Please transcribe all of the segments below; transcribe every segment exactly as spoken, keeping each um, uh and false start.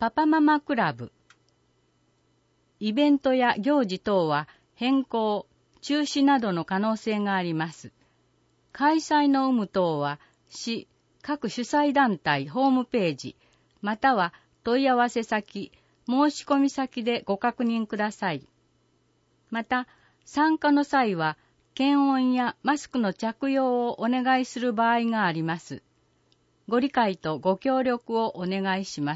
パパママクラブ。イベントや行事等は変更、中止などの可能性があります。開催の有無等は市、各主催団体ホームページ、または問い合わせ先、申し込み先でご確認ください。また、参加の際は検温やマスクの着用をお願いする場合があります。ご理解とご協力をお願いします。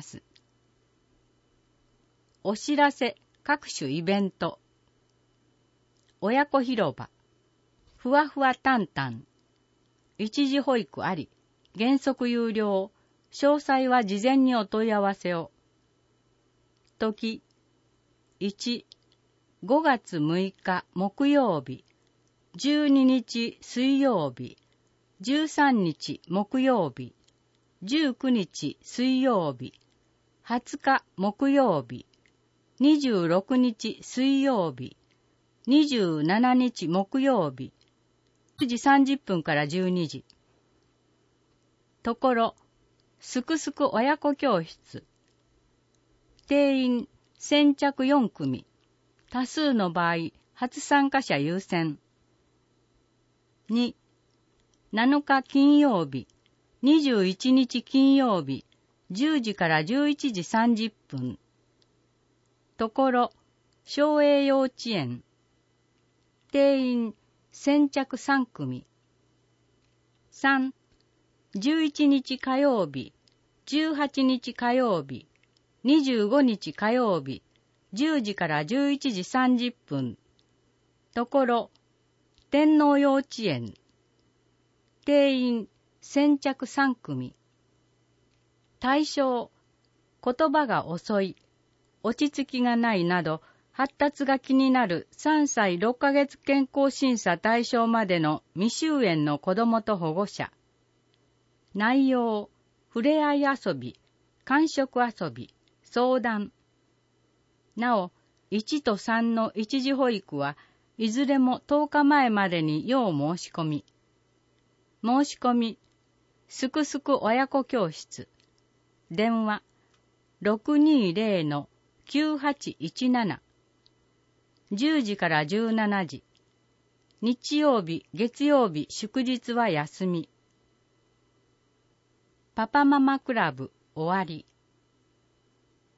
お知らせ、各種イベント。親子広場。ふわふわたんたん。一時保育あり。原則有料。詳細は事前にお問い合わせを。時。いち、ごがつむいか木曜日。じゅうににち水曜日。じゅうさんにち木曜日。じゅうくにち水曜日。はつか木曜日。にじゅうろくにち水曜日。にじゅうしちにち木曜日。くじさんじゅっぷんからじゅうにじ。ところ、すくすく親子教室。定員先着よんくみ。多数の場合、初参加者優先。に、なのか金曜日、にじゅういちにち金曜日、じゅうじからじゅういちじさんじゅっぷん。ところ、松栄幼稚園。定員先着さんくみ。さん、じゅういちにち火曜日、じゅうはちにち火曜日、にじゅうごにち火曜日、じゅうじからじゅういちじさんじゅっぷん。ところ、天皇幼稚園。定員先着さんくみ。対象、言葉が遅い、落ち着きがないなど、発達が気になるさんさいろっかげつ健康審査対象までの未就園の子どもと保護者。内容、ふれあい遊び、感触遊び、相談。なお、いちとさんの一時保育はいずれもとおかまえまでに要申し込み。申し込み、すくすく親子教室。電話、ろくにーぜろ きゅうはちいちなな。じゅうじからじゅうしちじ。日曜日、月曜日、祝日は休み。パパママクラブ終わり。